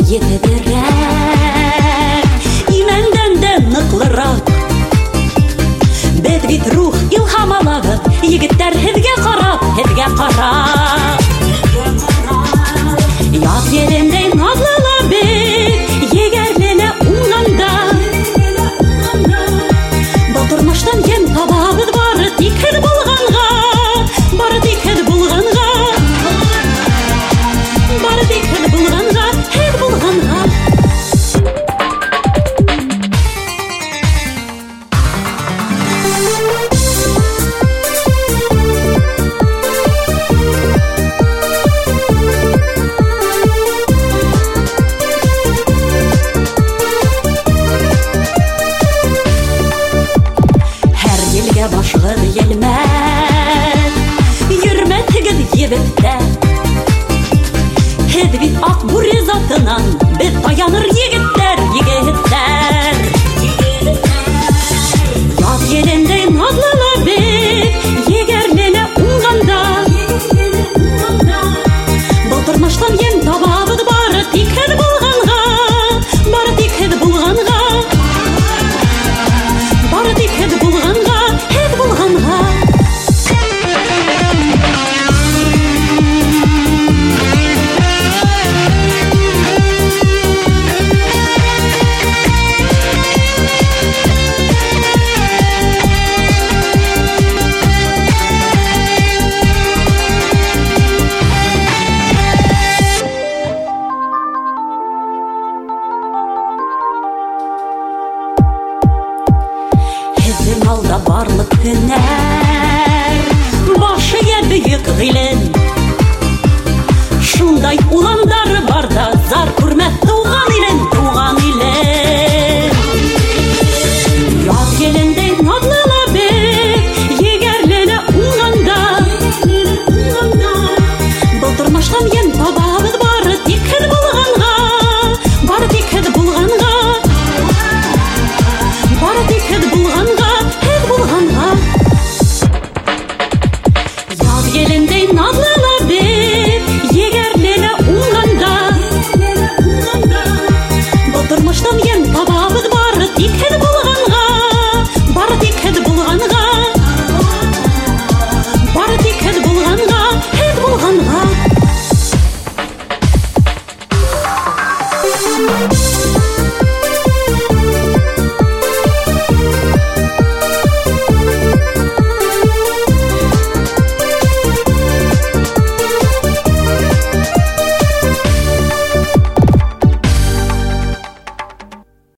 етедірек, имәндән дә ныклырак. Бед бит рух илһам алабыз, егеттәр һеҙгә ҡарап, һеҙгә ҡарап. Яҙ елендәй наҙлыла бит, егәрле лә уңғанда. Был тормоштан йән табабыҙ бары тик һеҙ булғанға, бары тик һеҙ булғанға, бары тик һеҙ булғанға, һеҙ булғанға. Башығыҙ елмәҫ, йөрмәҫһегеҙ ебеҙҙә. Һеҙ бит аҡ бүре затынан, беҙ таяныр егет